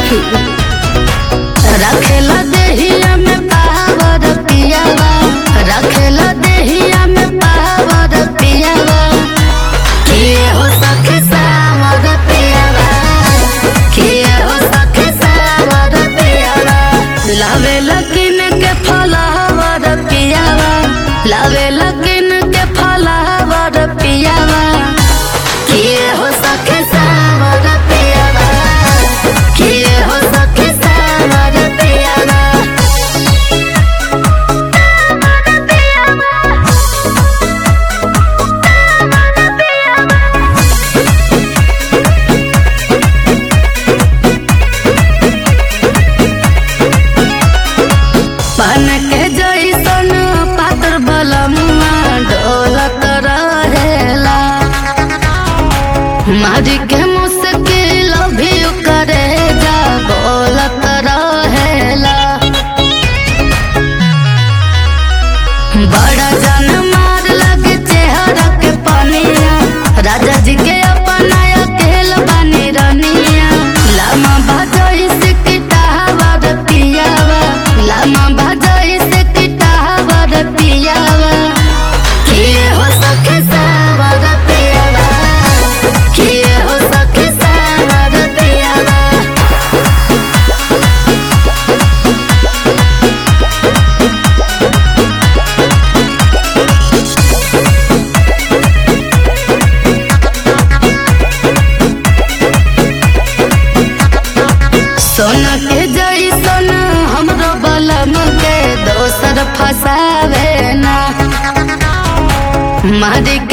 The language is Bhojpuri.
सखी रखेला देहिया में पावर पियावा, रखेला देहिया में पावर पियावा। किए हो सखी सावर पियावा, किए हो सखी सावर पियावा। लावे लगिन के फलावर पियावा, लावे लगिन के फलावर पियावा। किए हो सखी सावर पियावा, किए हो सखी सावर पियावा। पान के जैसन पातर बलमुआ डोलत रहेला, मारी के मुश्किल भी करे जा बोलत रहेला। बड़ा जान मार लगे चेहरा के पनिया, राजा जी के अपना अकेल बनी रनिया। लामा भजई से किटावर पियावा, लामा भजई से किटावर पियावा। किए हो सखी सावर पियावा, किए हो सखी सावर पियावा। सोना के जैसन हमरो बलम के दोसर फसावे ना, मारी